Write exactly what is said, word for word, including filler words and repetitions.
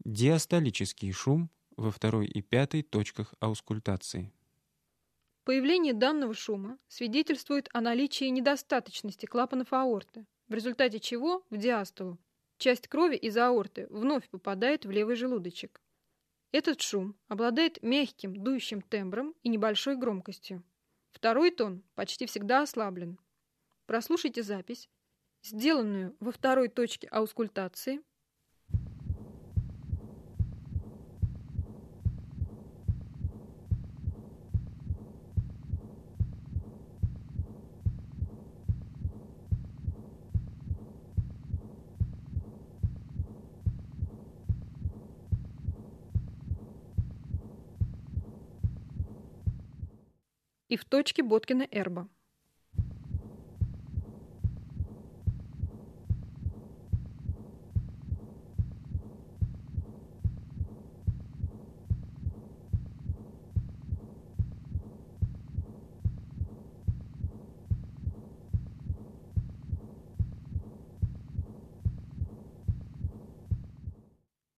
Диастолический шум во второй и пятой точках аускультации. Появление данного шума свидетельствует о наличии недостаточности клапанов аорты, в результате чего в диастолу часть крови из аорты вновь попадает в левый желудочек. Этот шум обладает мягким дующим тембром и небольшой громкостью. Второй тон почти всегда ослаблен. Прослушайте запись, сделанную во второй точке аускультации. И в точке Боткина-Эрба.